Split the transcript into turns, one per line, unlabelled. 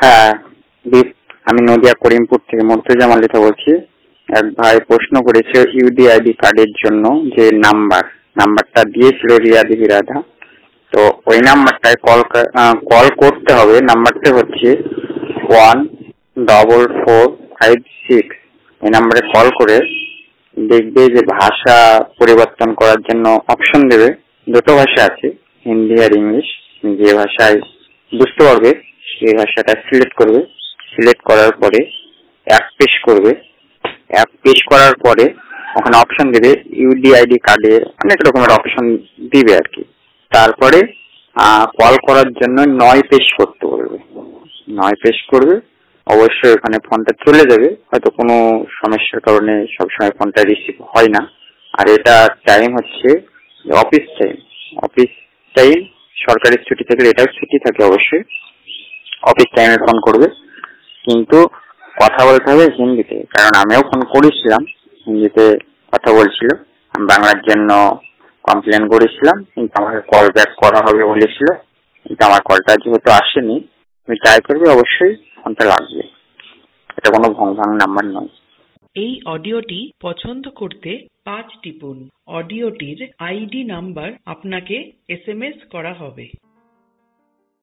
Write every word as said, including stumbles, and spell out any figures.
হ্যাঁ, দীপ, আমি নদিয়া করিমপুর থেকে মুর্তজা মল্লিকা বলছি। এক ভাই প্রশ্ন করেছে ইউডিআইডি কার্ডের জন্য যে নাম্বার নাম্বারটা দিয়েছিল রিয়া দেবী রাধা, তো ওই নাম্বারটায় কল কল করতে হবে। নাম্বারটা হচ্ছে one double four five six. এই নাম্বারে কল করে দেখবে যে ভাষা পরিবর্তন করার জন্য অপশন দেবে। দুটো ভাষা আছে, হিন্দি আর ইংলিশ। যে ভাষায় বুঝতে পারবে সেই ভাষাটা সিলেক্ট করবে। সিলেক্ট করার পরে অ্যাপ পেশ করবে। অ্যাপ পেশ করার পরে ওখানে অপশন দেবে ইউডিআইডি কার্ডের অনেক রকমের অপশন দিবে আর কি। তারপরে কল করার জন্য নয় পেশ করতে বলবে। নয় পেশ করবে, অবশ্যই ওখানে ফোনটা চলে যাবে। হয়তো কোনো সমস্যার কারণে সবসময় ফোনটা রিসিভ হয় না। আর এটা টাইম হচ্ছে অফিস টাইম। অফিস টাইম, সরকারি ছুটি থাকলে এটাও ছুটি থাকে অবশ্যই। অফিস টাইমে ফোন করবে, কিন্তু কথা বলতে হবে হিন্দিতে, কারণ আমিও ফোন করেছিলাম, হিন্দিতে কথা বলছিল। আমি বাংলার জন্য কমপ্লেন করেছিলাম, কিন্তু আমাকে কল ব্যাক করা হবে বলেছিল, কিন্তু আমার কলটা যেহেতু আসেনি, তুমি ট্রাই করবে, অবশ্যই ফোনটা লাগবে। এটা কোনো ভং ভাং নাম্বার নয়।
এই অডিওটি পছন্দ করতে পাঁচ টিপুন। অডিওটির আইডি নাম্বার আপনাকে এস এম এস করা হবে।